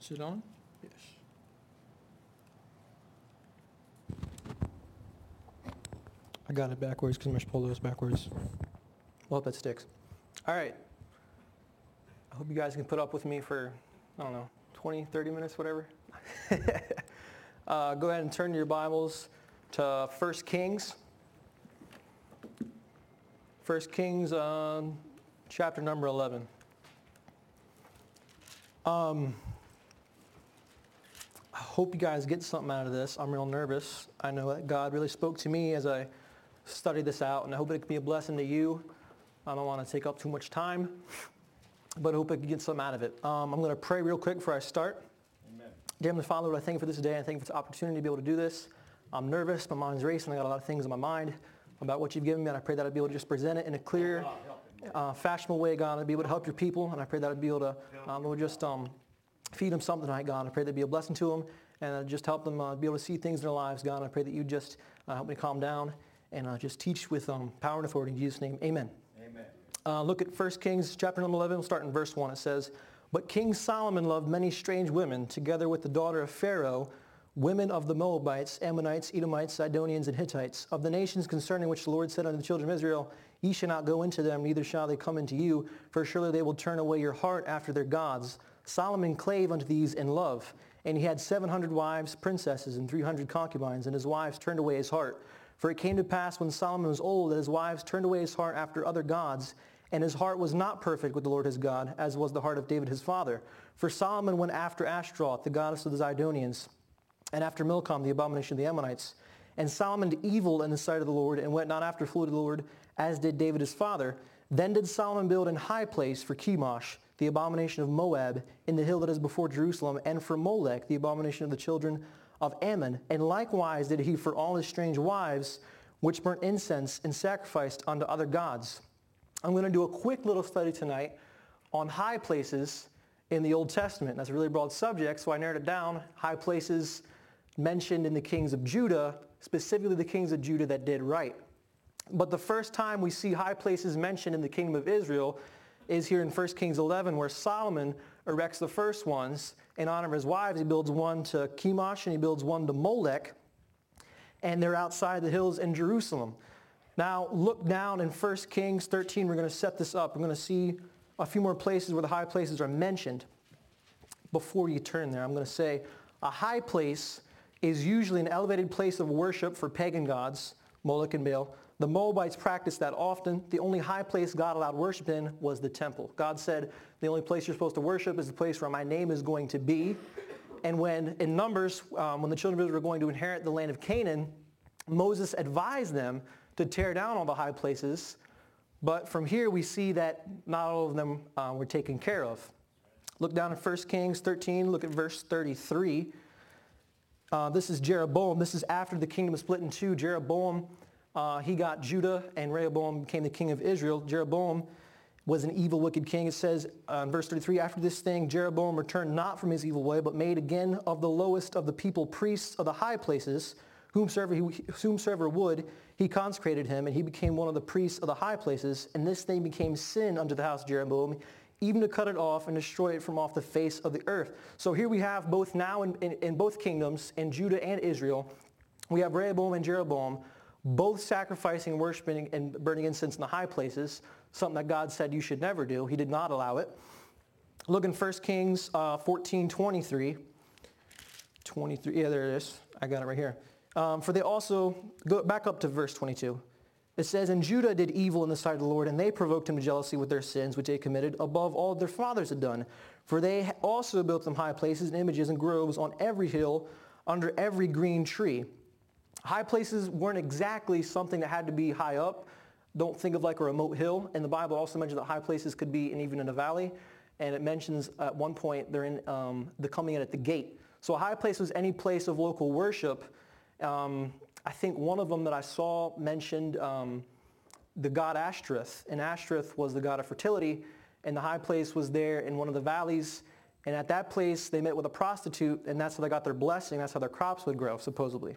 Is it on? Yes. I got it backwards because my polo is backwards. Well, hope that sticks. All right. I hope you guys can put up with me for, 20, 30 minutes, whatever. Go ahead and turn your Bibles to 1 Kings. 1 Kings, chapter number 11. I hope you guys get something out of this. I'm real nervous. I know that God really spoke to me as I studied this out, and I hope it can be a blessing to you. I don't want to take up too much time, but I hope I can get something out of it. I'm going to pray real quick before I start. Amen. Dear Heavenly Father, Lord, I thank you for this day. I thank you for this opportunity to be able to do this. I'm nervous. My mind's racing. I got a lot of things in my mind about what you've given me, and I pray that I'd be able to just present it in a clear, fashionable way, God. I'd be able to help your people, and I pray that I'd be able to, Lord, just feed them something tonight, God. I pray that'd be a blessing to them, and just help them be able to see things in their lives, God. I pray that you just help me calm down and just teach with power and authority in Jesus' name. Amen. Amen. Look at 1 Kings chapter number 11. We'll start in verse 1. It says, "But King Solomon loved many strange women, together with the daughter of Pharaoh, women of the Moabites, Ammonites, Edomites, Sidonians, and Hittites, of the nations concerning which the Lord said unto the children of Israel, Ye shall not go into them, neither shall they come into you, for surely they will turn away your heart after their gods. Solomon clave unto these in love, and he had 700 wives, princesses, and 300 concubines, and his wives turned away his heart. For it came to pass when Solomon was old that his wives turned away his heart after other gods, and his heart was not perfect with the Lord his God, as was the heart of David his father. For Solomon went after Ashtaroth, the goddess of the Zidonians, and after Milcom, the abomination of the Ammonites. And Solomon did evil in the sight of the Lord, and went not after food of the Lord, as did David his father. Then did Solomon build an high place for Chemosh, the abomination of Moab, in the hill that is before Jerusalem, and for Molech, the abomination of the children of Ammon. And likewise did he for all his strange wives, which burnt incense and sacrificed unto other gods." I'm going to do a quick little study tonight on high places in the Old Testament. That's a really broad subject, so I narrowed it down. High places mentioned in the kings of Judah, specifically the kings of Judah that did right. But the first time we see high places mentioned in the kingdom of Israel is here in 1 Kings 11, where Solomon erects the first ones in honor of his wives. He builds one to Chemosh and he builds one to Molech, and they're outside the hills in Jerusalem. Now look down in 1 Kings 13. We're going to set this up. We're going to see a few more places where the high places are mentioned. Before you turn there, I'm going to say a high place is usually an elevated place of worship for pagan gods, Moloch and Baal. The Moabites practiced that often. The only high place God allowed worship in was the temple. God said, the only place you're supposed to worship is the place where my name is going to be. And when, in Numbers, when the children of Israel were going to inherit the land of Canaan, Moses advised them to tear down all the high places. But from here we see that not all of them were taken care of. Look down in 1 Kings 13, look at verse 33. This is Jeroboam. This is after the kingdom was split in two. Jeroboam, he got Judah, and Rehoboam became the king of Israel. Jeroboam was an evil, wicked king. It says in verse 33, "After this thing, Jeroboam returned not from his evil way, but made again of the lowest of the people priests of the high places, whomsoever would, he consecrated him, and he became one of the priests of the high places. And this thing became sin unto the house of Jeroboam, even to cut it off and destroy it from off the face of the earth." So here we have both now in both kingdoms, in Judah and Israel, we have Rehoboam and Jeroboam, both sacrificing, worshiping, and burning incense in the high places, something that God said you should never do. He did not allow it. Look in 1 Kings 14, 23. 23, yeah, there it is. I got it right here. For they also, go back up to verse 22. It says, "And Judah did evil in the sight of the Lord, and they provoked him to jealousy with their sins, which they committed, above all their fathers had done. For they also built them high places and images and groves on every hill, under every green tree." High places weren't exactly something that had to be high up. Don't think of like a remote hill. And the Bible also mentions that high places could be even in a valley. And it mentions at one point they're in the coming in at the gate. So a high place was any place of local worship. I think one of them that I saw mentioned the god Ashtoreth. And Ashtoreth was the god of fertility. And the high place was there in one of the valleys. And at that place, they met with a prostitute. And that's how they got their blessing. That's how their crops would grow, supposedly.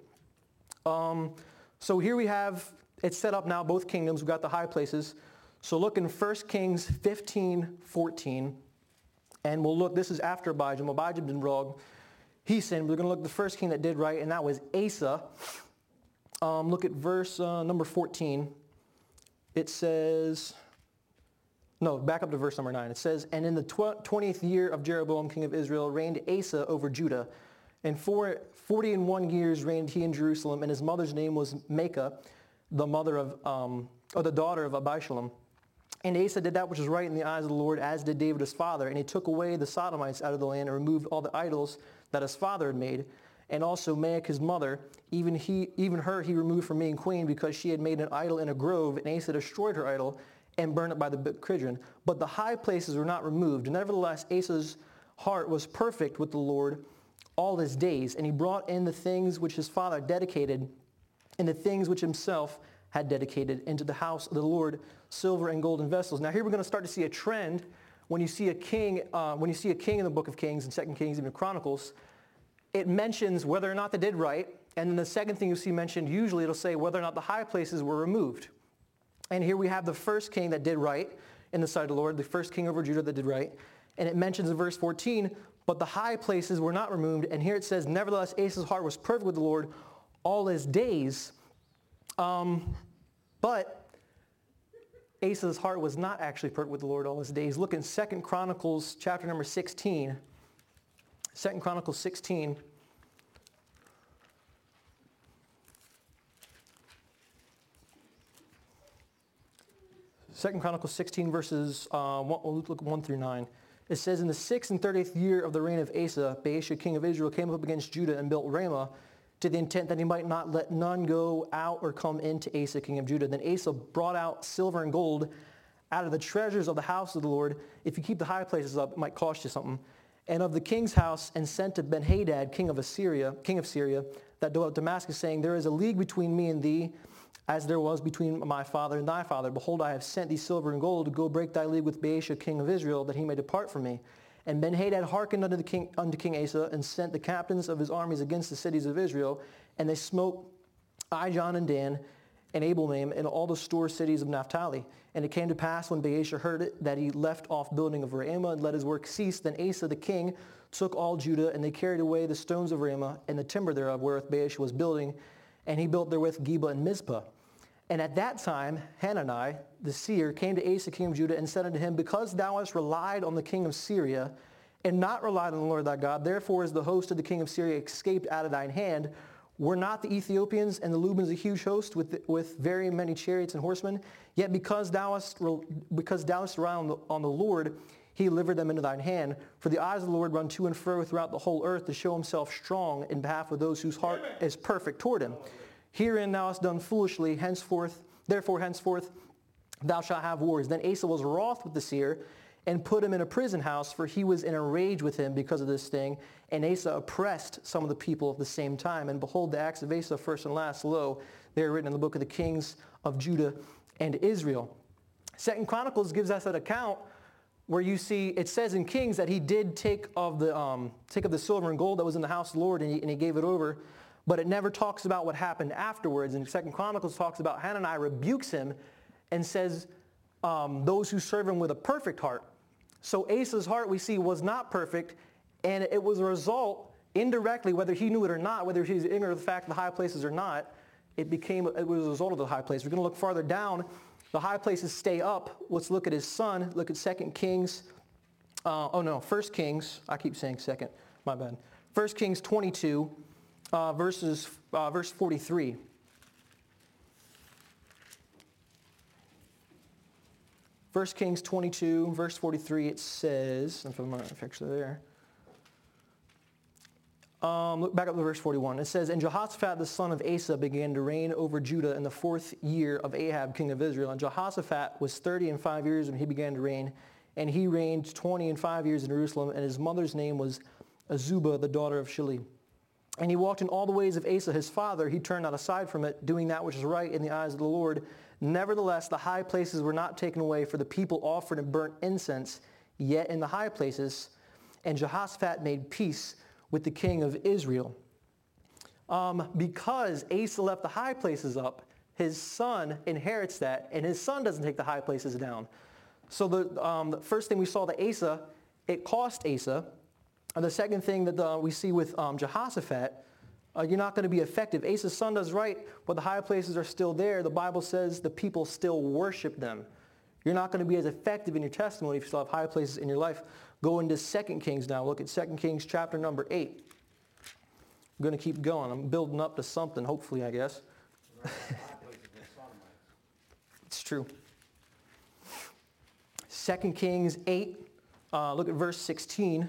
So here we have, it's set up now, both kingdoms. We've got the high places. So look in 1 Kings 15, 14. And we'll look, this is after Abijam. Abijam did wrong. He sinned. We're going to look at the first king that did right, and that was Asa. Look at verse number 14. It says, no, back up to verse number 9. It says, and in the 20th year of Jeroboam, king of Israel, reigned Asa over Judah. And 41 years reigned he in Jerusalem, and his mother's name was Maacah, the mother of, or the daughter of Abishalom. And Asa did that which was right in the eyes of the Lord, as did David his father. And he took away the Sodomites out of the land and removed all the idols that his father had made. And also Maacah his mother, even her he removed from being queen, because she had made an idol in a grove, and Asa destroyed her idol and burned it by the Kidron. But the high places were not removed. Nevertheless, Asa's heart was perfect with the Lord all his days, and he brought in the things which his father dedicated, and the things which himself had dedicated into the house of the Lord, silver and golden vessels. Now here we're going to start to see a trend when you see a king. When you see a king in the book of Kings and 2 Kings, even Chronicles, it mentions whether or not they did right, and then the second thing you see mentioned, usually it'll say whether or not the high places were removed. And here we have the first king that did right in the sight of the Lord, the first king over Judah that did right. And it mentions in verse 14, but the high places were not removed. And here it says, nevertheless, Asa's heart was perfect with the Lord all his days. But Asa's heart was not actually perfect with the Lord all his days. Look in 2 Chronicles chapter number 16. 2 Chronicles 16. Second Chronicles 16 verses 1 through 9. It says, in the 6th and 30th year of the reign of Asa, Baasha king of Israel came up against Judah and built Ramah, to the intent that he might not let none go out or come into Asa king of Judah. Then Asa brought out silver and gold out of the treasures of the house of the Lord. If you keep the high places up, it might cost you something. And of the king's house, and sent to Ben-Hadad, king of Syria, that dwelt at Damascus, saying, there is a league between me and thee, as there was between my father and thy father. Behold, I have sent thee silver and gold to go break thy league with Baasha king of Israel, that he may depart from me. And Ben-Hadad hearkened unto King Asa, and sent the captains of his armies against the cities of Israel, and they smote Ijon and Dan, and Abel-maim, and all the store cities of Naphtali. And it came to pass, when Baasha heard it, that he left off building of Ramah, and let his work cease. Then Asa the king took all Judah, and they carried away the stones of Ramah, and the timber thereof, wherewith Baasha was building, and he built therewith Geba and Mizpah. And at that time, Hanani, the seer, came to Asa king of Judah, and said unto him, because thou hast relied on the king of Syria, and not relied on the Lord thy God, therefore is the host of the king of Syria escaped out of thine hand. Were not the Ethiopians and the Lubans a huge host with very many chariots and horsemen? Yet because thou hast relied on the Lord, he delivered them into thine hand. For the eyes of the Lord run to and fro throughout the whole earth, to show himself strong in behalf of those whose heart is perfect toward him. Herein thou hast done foolishly, therefore henceforth thou shalt have wars. Then Asa was wroth with the seer, and put him in a prison house, for he was in a rage with him because of this thing. And Asa oppressed some of the people at the same time. And behold, the acts of Asa, first and last, lo, they are written in the book of the kings of Judah and Israel. 2 Chronicles gives us an account where you see, it says in Kings that he did take of the silver and gold that was in the house of the Lord, and he gave it over. But it never talks about what happened afterwards. And 2 Chronicles talks about Hanani rebukes him and says, those who serve him with a perfect heart. So Asa's heart, we see, was not perfect, and it was a result, indirectly, whether he knew it or not, whether he's ignorant of the fact of the high places or not, it was a result of the high places. We're going to look farther down. The high places stay up. Let's look at his son. Look at 2 Kings. 1 Kings. I keep saying second. My bad. 1 Kings 22, verse 43. 1 Kings 22, verse 43, it says, if I'm not actually there. Look back up to verse 41. It says, and Jehoshaphat the son of Asa began to reign over Judah in the 4th year of Ahab king of Israel. And Jehoshaphat was 30 and 5 years when he began to reign. And he reigned 20 and 5 years in Jerusalem. And his mother's name was Azubah, the daughter of Shili. And he walked in all the ways of Asa his father. He turned not aside from it, doing that which is right in the eyes of the Lord. Nevertheless, the high places were not taken away, for the people offered and burnt incense, yet in the high places. And Jehoshaphat made peace with the king of Israel. Because Asa left the high places up, his son inherits that, and his son doesn't take the high places down. So the first thing we saw that Asa it cost Asa. And the second thing that we see with Jehoshaphat, you're not going to be effective. Asa's son does right, but the high places are still there. The Bible says the people still worship them. You're not going to be as effective in your testimony if you still have high places in your life. Go into 2 Kings now. Look at 2 Kings chapter number 8. I'm going to keep going. I'm building up to something, hopefully, I guess. It's true. 2 Kings 8, look at verse 16.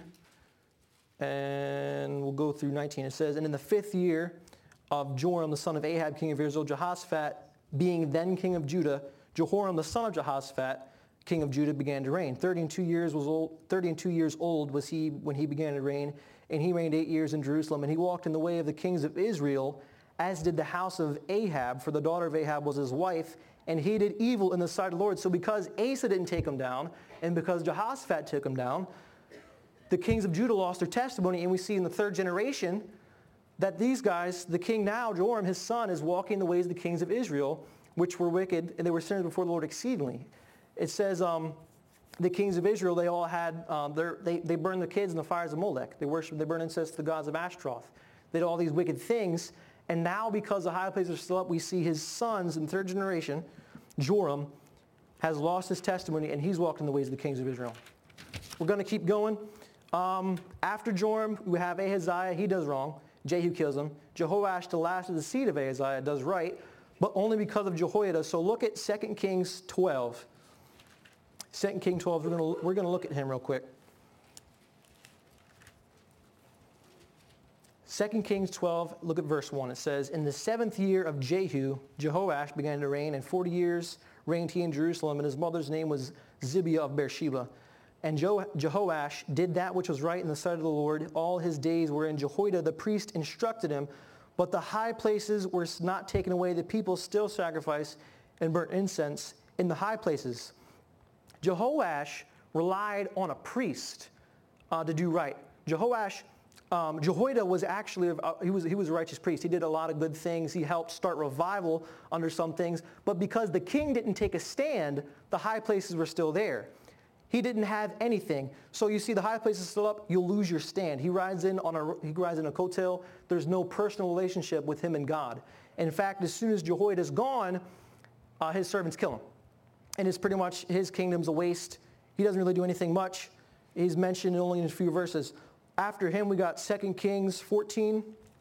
And we'll go through 19. It says, and in the 5th year of Joram, the son of Ahab, king of Israel, Jehoshaphat, being then king of Judah, Jehoram, the son of Jehoshaphat, king of Judah, began to reign. 32 years old was he when he began to reign, and he reigned 8 years in Jerusalem. And he walked in the way of the kings of Israel, as did the house of Ahab, for the daughter of Ahab was his wife, and he did evil in the sight of the Lord. So because Asa didn't take him down, and because Jehoshaphat took him down, the kings of Judah lost their testimony, and we see in the 3rd generation that these guys, the king now, Joram, his son, is walking the ways of the kings of Israel, which were wicked, and they were sinners before the Lord exceedingly. It says the kings of Israel, they all had, they burned their kids in the fires of Molech. They burned incense to the gods of Ashtaroth. They did all these wicked things, and now because the high places are still up, we see his sons in 3rd generation, Joram, has lost his testimony, and he's walked in the ways of the kings of Israel. We're going to keep going. After Joram, we have Ahaziah. He does wrong. Jehu kills him. Jehoash, the last of the seed of Ahaziah, does right, but only because of Jehoiada. So look at 2 Kings 12. 2 Kings 12, we're going to look at him real quick. 2 Kings 12, look at verse 1. It says, in the 7th year of Jehu, Jehoash began to reign, and 40 years reigned he in Jerusalem, and his mother's name was Zibiah of Beersheba. And Jehoash did that which was right in the sight of the Lord all his days, wherein Jehoiada the priest instructed him. But the high places were not taken away. The people still sacrificed and burnt incense in the high places. Jehoash relied on a priest to do right. Jehoiada was actually, he was a righteous priest. He did a lot of good things. He helped start revival under some things. But because the king didn't take a stand, the high places were still there. He didn't have anything. So you see the high place is still up, you'll lose your stand. He rides in a coattail. There's no personal relationship with him and God. In fact, as soon as Jehoiada is gone, his servants kill him. And it's pretty much his kingdom's a waste. He doesn't really do anything much. He's mentioned only in a few verses. After him, we got 2 Kings 14.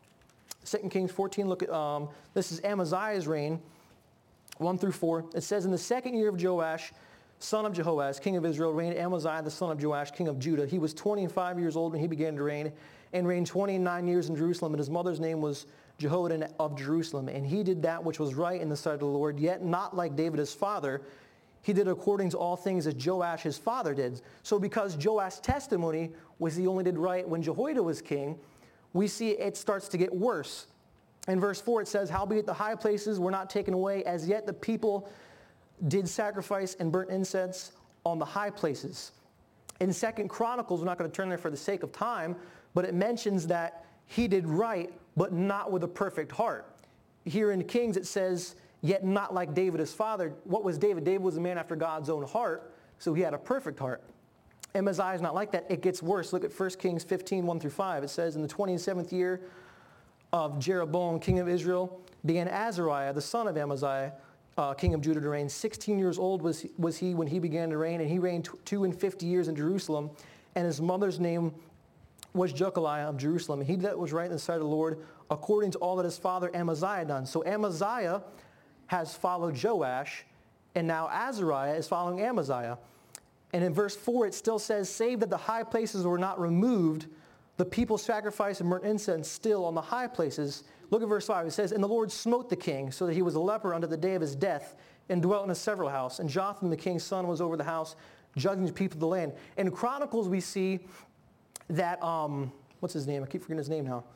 2 Kings 14, look at, this is Amaziah's reign, 1 through 4. It says, in the 2nd year of Joash, son of Jehoash, king of Israel, reigned Amaziah, the son of Joash, king of Judah. He was 25 years old when he began to reign, and reigned 29 years in Jerusalem, and his mother's name was Jehoiada of Jerusalem. And he did that which was right in the sight of the Lord, yet not like David his father. He did according to all things as Joash his father did. So because Joash's testimony was he only did right when Jehoiada was king, we see it starts to get worse. In verse 4 it says, howbeit the high places were not taken away, as yet the people did sacrifice and burnt incense on the high places. In 2 Chronicles, we're not going to turn there for the sake of time, but it mentions that he did right, but not with a perfect heart. Here in Kings it says, yet not like David his father. What was David? David was a man after God's own heart, so he had a perfect heart. Amaziah is not like that. It gets worse. Look at 1 Kings 15, 1 through 5. It says, in the 27th year of Jeroboam, king of Israel, began Azariah, the son of Amaziah, king of Judah, to reign. 16 years old was he when he began to reign, and he reigned 52 years in Jerusalem, and his mother's name was Jechaliah of Jerusalem. And he did that was right in the sight of the Lord, according to all that his father Amaziah done. So Amaziah has followed Joash, and now Azariah is following Amaziah. And in verse 4 it still says, save that the high places were not removed, the people sacrificed and burnt incense still on the high places. Look at verse 5. It says, and the Lord smote the king, so that he was a leper unto the day of his death, and dwelt in a several house. And Jotham the king's son was over the house, judging the people of the land. In Chronicles we see that, what's his name? I keep forgetting his name now.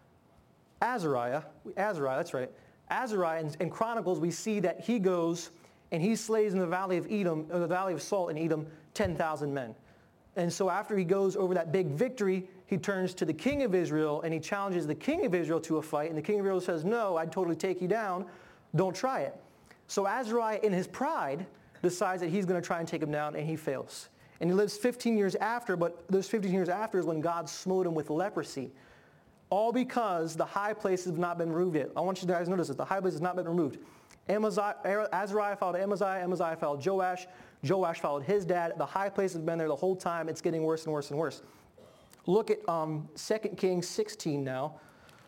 Azariah, that's right. Azariah, in Chronicles we see that he goes and he slays in the valley of Edom, or the valley of Salt in Edom, 10,000 men. And so after he goes over that big victory, he turns to the king of Israel and he challenges the king of Israel to a fight. And the king of Israel says, no, I'd totally take you down. Don't try it. So Azariah, in his pride, decides that he's going to try and take him down, and he fails. And he lives 15 years after, but those 15 years after is when God smote him with leprosy. All because the high places have not been removed yet. I want you guys to notice this. The high place has not been removed. Azariah followed Amaziah. Amaziah followed Joash. Joash followed his dad. The high place has been there the whole time. It's getting worse and worse and worse. Look at 2 Kings 16 now.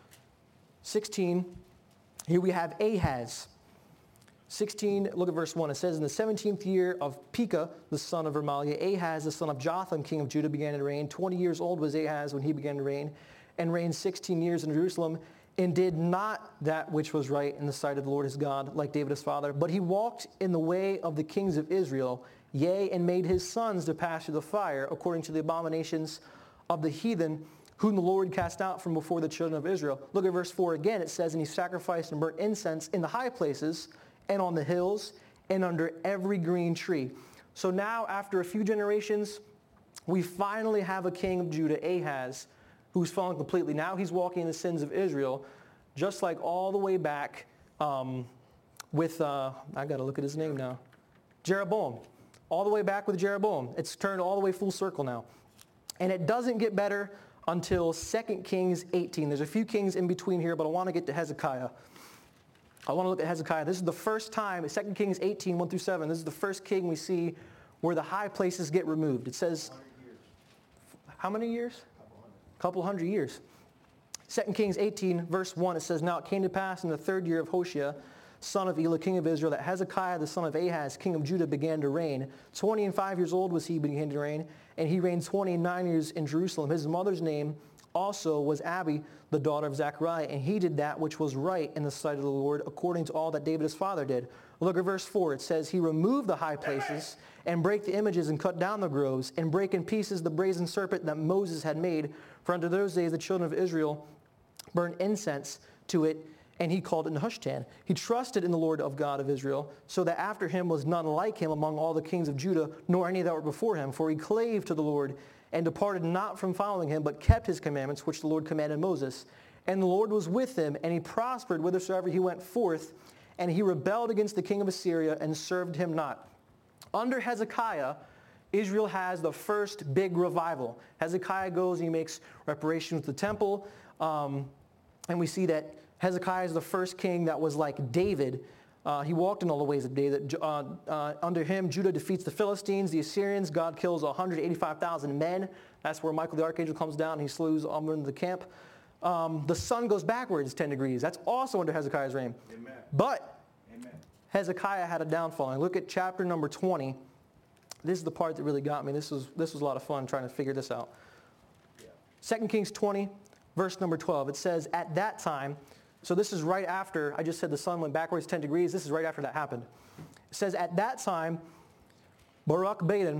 16. Here we have Ahaz. 16, look at verse 1. It says, in the 17th year of Pekah, the son of Remaliah, Ahaz, the son of Jotham, king of Judah, began to reign. 20 years old was Ahaz when he began to reign, and reigned 16 years in Jerusalem, and did not that which was right in the sight of the Lord his God, like David his father. But he walked in the way of the kings of Israel, yea, and made his sons to pass through the fire, according to the abominations of the heathen, whom the Lord cast out from before the children of Israel. Look at verse 4 again. It says, and he sacrificed and burnt incense in the high places, and on the hills, and under every green tree. So now, after a few generations, we finally have a king of Judah, Ahaz, who's fallen completely. Now he's walking in the sins of Israel, just like all the way back with, I got to look at his name now, Jeroboam. All the way back with Jeroboam. It's turned all the way full circle now. And it doesn't get better until 2 Kings 18. There's a few kings in between here, but I want to get to Hezekiah. I want to look at Hezekiah. This is the first time, 2 Kings 18, 1 through 7, this is the first king we see where the high places get removed. It says, how many years? A couple hundred years. 2 Kings 18, verse 1, it says, now it came to pass in the 3rd year of Hoshea, son of Elah, king of Israel, that Hezekiah, the son of Ahaz, king of Judah, began to reign. 25 years old was he began to reign, and he reigned 29 years in Jerusalem. His mother's name also was Abi, the daughter of Zechariah, and he did that which was right in the sight of the Lord, according to all that David his father did. Look at verse 4. It says, he removed the high places, and brake the images, and cut down the groves, and brake in pieces the brazen serpent that Moses had made. For unto those days the children of Israel burned incense to it, and he called it Nehushtan. He trusted in the Lord of God of Israel, so that after him was none like him among all the kings of Judah, nor any that were before him. For he clave to the Lord, and departed not from following him, but kept his commandments, which the Lord commanded Moses. And the Lord was with him, and he prospered whithersoever he went forth, and he rebelled against the king of Assyria, and served him not. Under Hezekiah, Israel has the first big revival. Hezekiah goes and he makes reparations with the temple, and we see that Hezekiah is the first king that was like David. He walked in all the ways of David. Under him, Judah defeats the Philistines, the Assyrians. God kills 185,000 men. That's where Michael the archangel comes down and he slews all in the camp. The sun goes backwards 10 degrees. That's also under Hezekiah's reign. Amen. But Amen. Hezekiah had a downfall. And look at chapter number 20. This is the part that really got me. This was a lot of fun trying to figure this out. Yeah. 2 Kings 20, verse number 12. It says, at that time, so this is right after, I just said the sun went backwards 10 degrees. This is right after that happened. It says, at that time, Baruch-Baladan,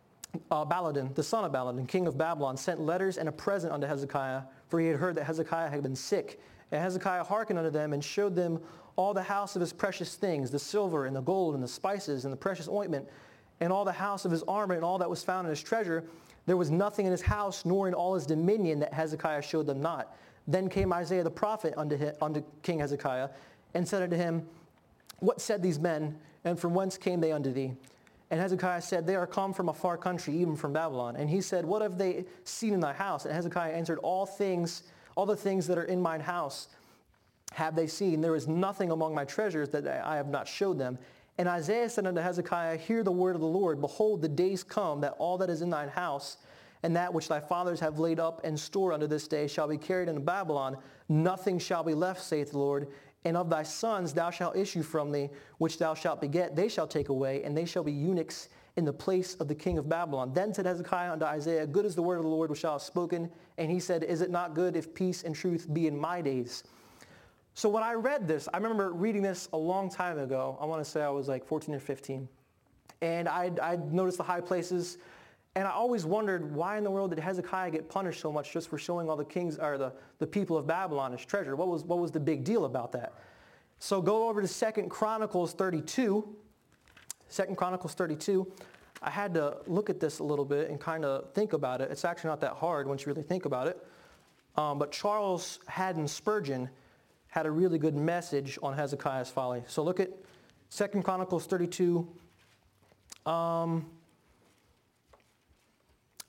the son of Baladan, king of Babylon, sent letters and a present unto Hezekiah, for he had heard that Hezekiah had been sick. And Hezekiah hearkened unto them, and showed them all the house of his precious things, the silver and the gold and the spices and the precious ointment, and all the house of his armor and all that was found in his treasure. There was nothing in his house, nor in all his dominion, that Hezekiah showed them not. Then came Isaiah the prophet unto King Hezekiah, and said unto him, what said these men, and from whence came they unto thee? And Hezekiah said, they are come from a far country, even from Babylon. And he said, what have they seen in thy house? And Hezekiah answered, all the things that are in mine house have they seen. There is nothing among my treasures that I have not showed them. And Isaiah said unto Hezekiah, hear the word of the Lord. Behold, the days come that all that is in thine house, and that which thy fathers have laid up and stored unto this day, shall be carried into Babylon. Nothing shall be left, saith the Lord. And of thy sons thou shalt issue from thee, which thou shalt beget, they shall take away, and they shall be eunuchs in the place of the king of Babylon. Then said Hezekiah unto Isaiah, good is the word of the Lord which thou hast spoken. And he said, is it not good if peace and truth be in my days? So when I read this, I remember reading this a long time ago. I want to say I was like 14 or 15. And I noticed the high places. And I always wondered, why in the world did Hezekiah get punished so much just for showing all the kings, or the people of Babylon his treasure? What was the big deal about that? So go over to 2 Chronicles 32. 2 Chronicles 32. I had to look at this a little bit and kind of think about it. It's actually not that hard once you really think about it. But Charles Haddon Spurgeon had a really good message on Hezekiah's folly. So look at 2 Chronicles 32.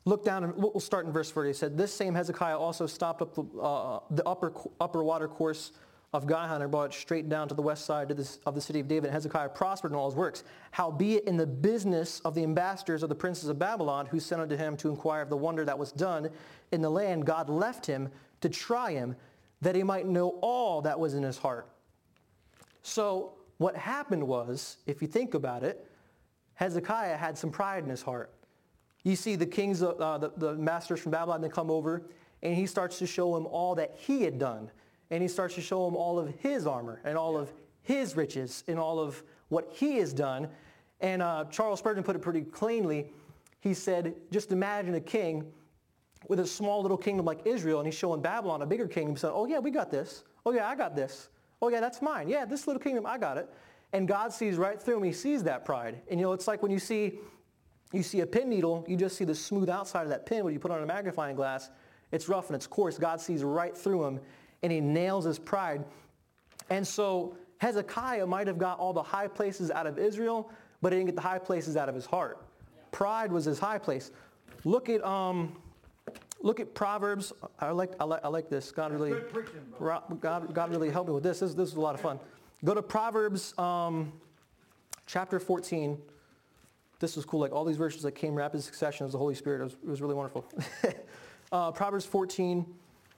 Look down, and we'll start in verse 40. It said, this same Hezekiah also stopped up the upper water course of Gihon and brought it straight down to the west side of the city of David. And Hezekiah prospered in all his works. Howbeit in the business of the ambassadors of the princes of Babylon, who sent unto him to inquire of the wonder that was done in the land, God left him to try him, that he might know all that was in his heart. So what happened was, if you think about it, Hezekiah had some pride in his heart. You see the kings, the masters from Babylon, they come over, and he starts to show him all that he had done. And he starts to show him all of his armor and all of his riches and all of what he has done. And Charles Spurgeon put it pretty cleanly. He said, just imagine a king with a small little kingdom like Israel, and he's showing Babylon, a bigger kingdom, saying, oh yeah, we got this. Oh yeah, I got this. Oh yeah, that's mine. Yeah, this little kingdom, I got it. And God sees right through him. He sees that pride. And it's like when you see a pin needle, you just see the smooth outside of that pin. When you put on a magnifying glass, it's rough and it's coarse. God sees right through him, and he nails his pride. And so Hezekiah might have got all the high places out of Israel, but he didn't get the high places out of his heart. Pride was his high place. Look at Proverbs. I like this. God really helped me with this. This was a lot of fun. Go to Proverbs chapter 14. This was cool. Like all these verses that came rapid succession as the Holy Spirit. It was really wonderful. Proverbs 14,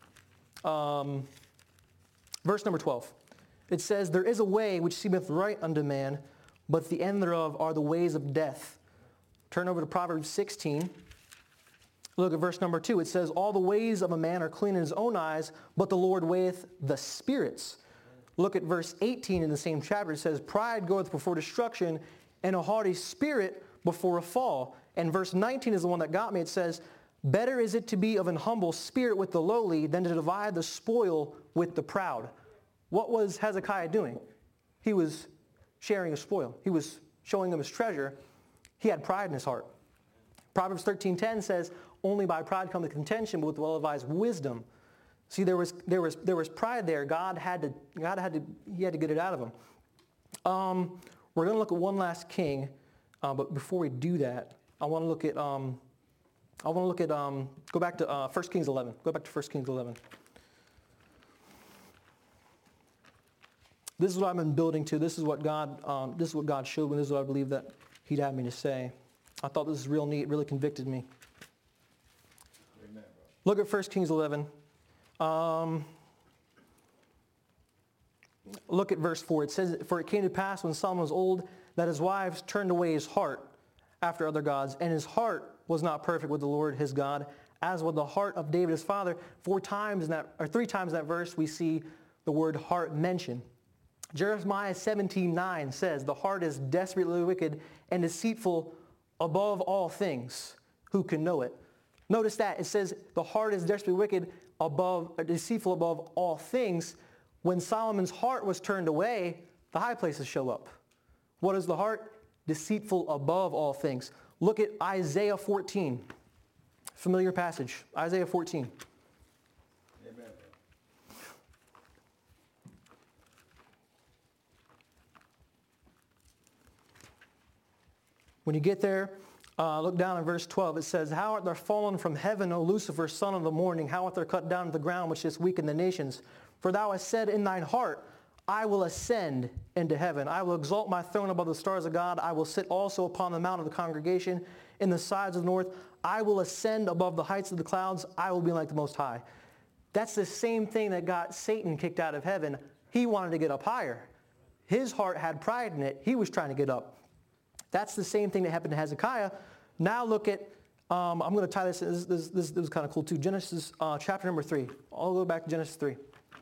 verse number 12. It says, there is a way which seemeth right unto man, but the end thereof are the ways of death. Turn over to Proverbs 16. Look at verse number 2. It says, all the ways of a man are clean in his own eyes, but the Lord weigheth the spirits. Look at verse 18 in the same chapter. It says, pride goeth before destruction, and a haughty spirit before a fall. And verse 19 is the one that got me. It says, better is it to be of an humble spirit with the lowly than to divide the spoil with the proud. What was Hezekiah doing? He was sharing his spoil. He was showing them his treasure. He had pride in his heart. Proverbs 13:10 says, only by pride cometh contention, but with well-advised wisdom. See, there was pride there. He had to get it out of him. We're going to look at one last king, but before we do that, I want to look at go back to 1 Kings 11. Go back to 1 Kings 11. This is what I've been building to. This is what God showed me. This is what I believe that He'd have me to say. I thought this was real neat. Really convicted me. Amen, look at 1 Kings 11. Look at verse 4. It says, for it came to pass when Solomon was old that his wives turned away his heart after other gods, and his heart was not perfect with the Lord his God, as was the heart of David his father. 3 times in that verse we see the word heart mentioned. Jeremiah 17:9 says, the heart is desperately wicked and deceitful above all things. Who can know it? Notice that. It says the heart is desperately wicked, deceitful above all things. When Solomon's heart was turned away, the high places show up. What is the heart? Deceitful above all things. Look at Isaiah 14. Familiar passage. Isaiah 14. Amen. When you get there, look down in verse 12. It says, how art thou fallen from heaven, O Lucifer, son of the morning? How art thou cut down to the ground, which didst weaken the nations? For thou hast said in thine heart, I will ascend into heaven. I will exalt my throne above the stars of God. I will sit also upon the mount of the congregation in the sides of the north. I will ascend above the heights of the clouds. I will be like the Most High. That's the same thing that got Satan kicked out of heaven. He wanted to get up higher. His heart had pride in it. He was trying to get up. That's the same thing that happened to Hezekiah. Now look at, I'm going to tie this, this was kind of cool too. Genesis chapter number 3. I'll go back to Genesis 3.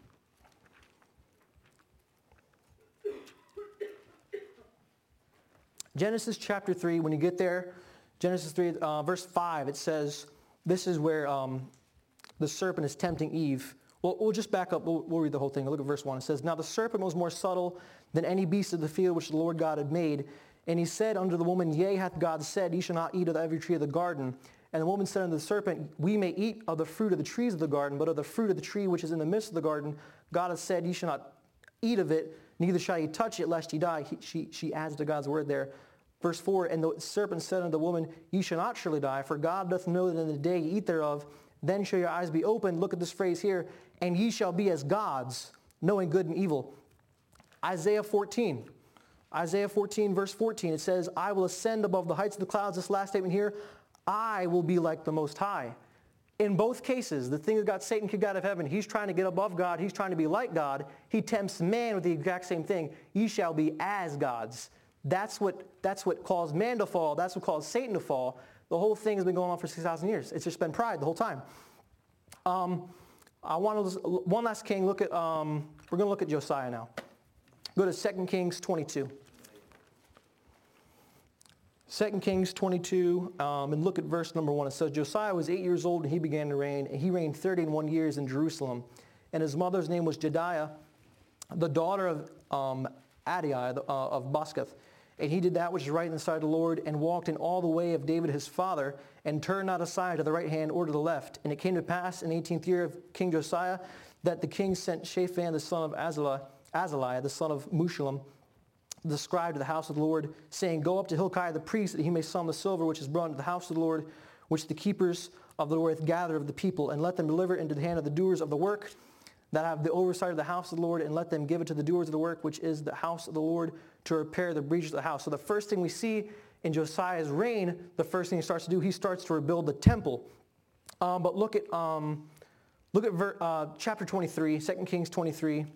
Genesis chapter 3, when you get there, Genesis 3, verse 5, it says, this is where the serpent is tempting Eve. Well, we'll just back up. We'll read the whole thing. Look at verse 1. It says, now the serpent was more subtle than any beast of the field which the Lord God had made. And he said unto the woman, yea, hath God said, ye shall not eat of every tree of the garden. And the woman said unto the serpent, we may eat of the fruit of the trees of the garden, but of the fruit of the tree which is in the midst of the garden, God hath said, ye shall not eat of it, neither shall ye touch it, lest ye die. She adds to God's word there. Verse 4, and the serpent said unto the woman, ye shall not surely die, for God doth know that in the day ye eat thereof, then shall your eyes be opened. Look at this phrase here, and ye shall be as gods, knowing good and evil. Isaiah 14, verse 14, it says, I will ascend above the heights of the clouds. This last statement here, I will be like the Most High. In both cases, the thing that got Satan kicked out of heaven, he's trying to get above God. He's trying to be like God. He tempts man with the exact same thing. Ye shall be as gods. That's what caused man to fall. That's what caused Satan to fall. The whole thing has been going on for 6,000 years. It's just been pride the whole time. I want to one last king. Look at we're going to look at Josiah now. Go to 2 Kings 22. 2 Kings 22, and look at verse number 1. It says, Josiah was 8 years old and he began to reign, and he reigned 31 years in Jerusalem. And his mother's name was Jediah, the daughter of Adiah of Bosketh. And he did that which is right in the sight of the Lord, and walked in all the way of David his father, and turned not aside to the right hand or to the left. And it came to pass in the 18th year of King Josiah that the king sent Shaphan the son of Azaliah, the son of Meshullam, the scribe, to the house of the Lord, saying, Go up to Hilkiah the priest, that he may sum the silver which is brought into the house of the Lord, which the keepers of the Lord gather of the people, and let them deliver it into the hand of the doers of the work that have the oversight of the house of the Lord, and let them give it to the doers of the work, which is the house of the Lord, to repair the breaches of the house. So the first thing we see in Josiah's reign, the first thing he starts to do, he starts to rebuild the temple. But look at chapter 23, 2 Kings 23,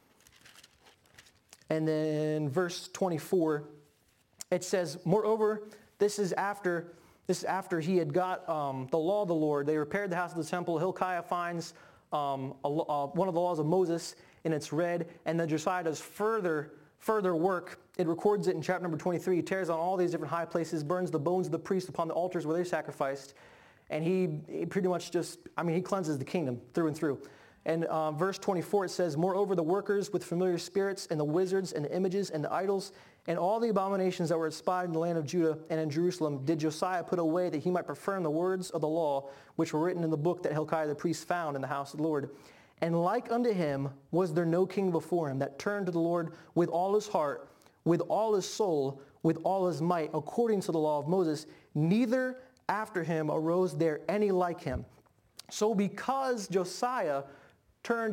and then verse 24. It says, Moreover, this is after he had got the law of the Lord. They repaired the house of the temple. Hilkiah finds one of the laws of Moses, and it's read. And then Josiah does further work. It records it in chapter number 23. He tears down all these different high places, burns the bones of the priests upon the altars where they sacrificed. And he pretty much he cleanses the kingdom through and through. And verse 24, it says, Moreover, the workers with familiar spirits, and the wizards, and the images, and the idols, and all the abominations that were espied in the land of Judah and in Jerusalem, did Josiah put away, that he might perform the words of the law, which were written in the book that Hilkiah the priest found in the house of the Lord. And like unto him was there no king before him, that turned to the Lord with all his heart, with all his soul, with all his might, according to the law of Moses. Neither after him arose there any like him. So because Josiah turned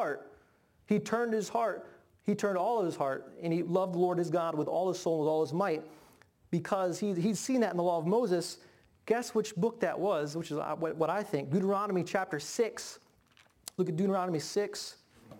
all of his heart, and he loved the Lord his God with all his soul and with all his might, because he'd seen that in the law of Moses. Guess which book that was, which is what I think. Deuteronomy chapter 6. Look at Deuteronomy 6.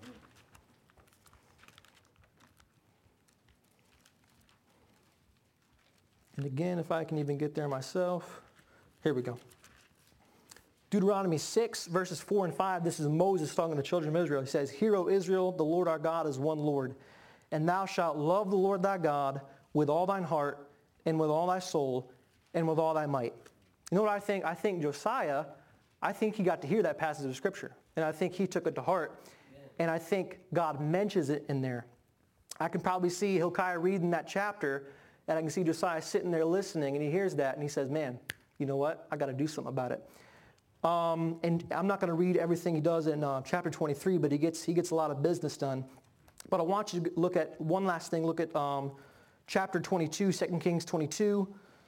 And again, if I can even get there myself. Here we go. Deuteronomy 6, verses 4 and 5, this is Moses talking to the children of Israel. He says, Hear, O Israel, the Lord our God is one Lord. And thou shalt love the Lord thy God with all thine heart, and with all thy soul, and with all thy might. You know what I think? I think Josiah, he got to hear that passage of Scripture. And I think he took it to heart. Amen. And I think God mentions it in there. I can probably see Hilkiah reading that chapter, and I can see Josiah sitting there listening, and he hears that, and he says, man, you know what? I got to do something about it. And I'm not going to read everything he does in chapter 23, but he gets a lot of business done. But I want you to look at one last thing. Look at chapter 22, 2 Kings 22,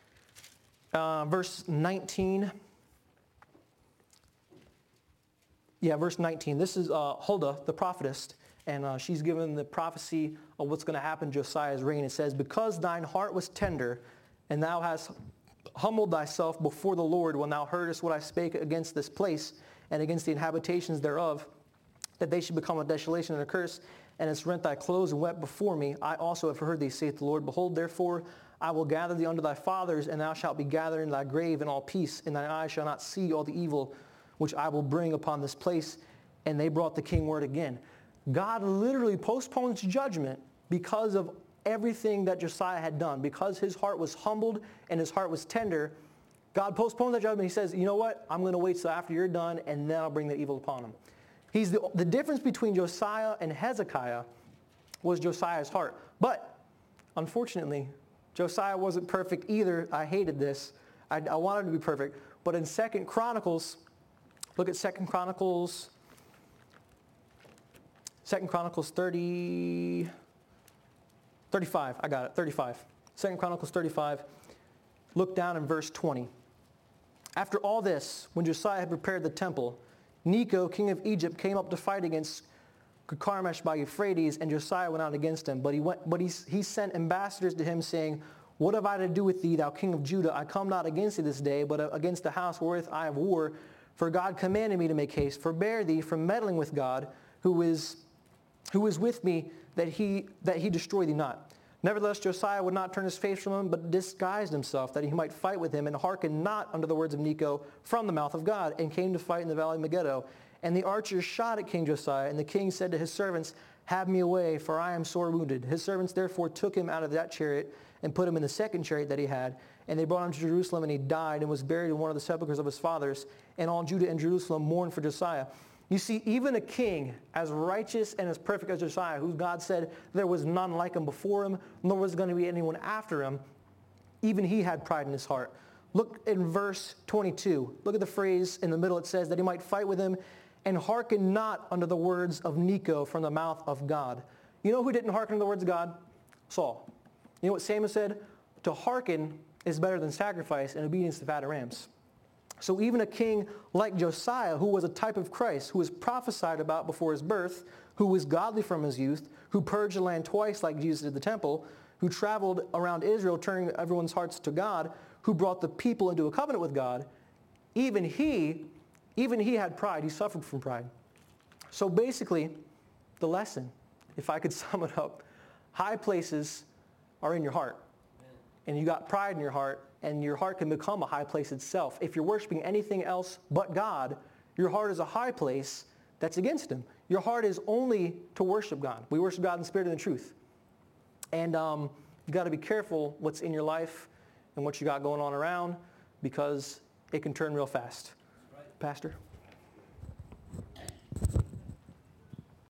verse 19. Yeah, verse 19. This is Huldah, the prophetess, and she's given the prophecy of what's going to happen in Josiah's reign. It says, Because thine heart was tender, and thou hast humbled thyself before the Lord when thou heardest what I spake against this place and against the inhabitations thereof, that they should become a desolation and a curse, and hast rent thy clothes and wept before me. I also have heard thee, saith the Lord. Behold, therefore, I will gather thee unto thy fathers, and thou shalt be gathered in thy grave in all peace, and thine eyes shall not see all the evil which I will bring upon this place. And they brought the king word again. God literally postpones judgment because of everything that Josiah had done. Because his heart was humbled and his heart was tender, God postpones that judgment. He says, you know what? I'm going to wait till after you're done, and then I'll bring the evil upon him. The difference between Josiah and Hezekiah was Josiah's heart. But, unfortunately, Josiah wasn't perfect either. I hated this. I wanted to be perfect. But in 2 Chronicles, look at 2 Chronicles 35. I got it, 35. 2 Chronicles 35, look down in verse 20. After all this, when Josiah had prepared the temple, Necho, king of Egypt, came up to fight against Carchemish by Euphrates, and Josiah went out against him. But he sent ambassadors to him, saying, What have I to do with thee, thou king of Judah? I come not against thee this day, but against the house wherewith I have war. For God commanded me to make haste. Forbear thee from meddling with God, who is with me, that he destroy thee not. Nevertheless, Josiah would not turn his face from him, but disguised himself, that he might fight with him, and hearkened not unto the words of Necho from the mouth of God, and came to fight in the valley of Megiddo. And the archers shot at King Josiah, and the king said to his servants, Have me away, for I am sore wounded. His servants therefore took him out of that chariot, and put him in the second chariot that he had. And they brought him to Jerusalem, and he died, and was buried in one of the sepulchres of his fathers. And all Judah and Jerusalem mourned for Josiah. You see, even a king as righteous and as perfect as Josiah, who God said there was none like him before him, nor was going to be anyone after him, even he had pride in his heart. Look in verse 22. Look at the phrase in the middle. It says that he might fight with him, and hearken not unto the words of Necho from the mouth of God. You know who didn't hearken to the words of God? Saul. You know what Samuel said? To hearken is better than sacrifice, and obedience to fat rams. So even a king like Josiah, who was a type of Christ, who was prophesied about before his birth, who was godly from his youth, who purged the land twice like Jesus did the temple, who traveled around Israel turning everyone's hearts to God, who brought the people into a covenant with God, even he had pride. He suffered from pride. So basically, the lesson, if I could sum it up, high places are in your heart. And you got pride in your heart, and your heart can become a high place itself. If you're worshiping anything else but God, your heart is a high place that's against him. Your heart is only to worship God. We worship God in spirit and in truth. And you got to be careful what's in your life and what you got going on around, because it can turn real fast. Right. Pastor?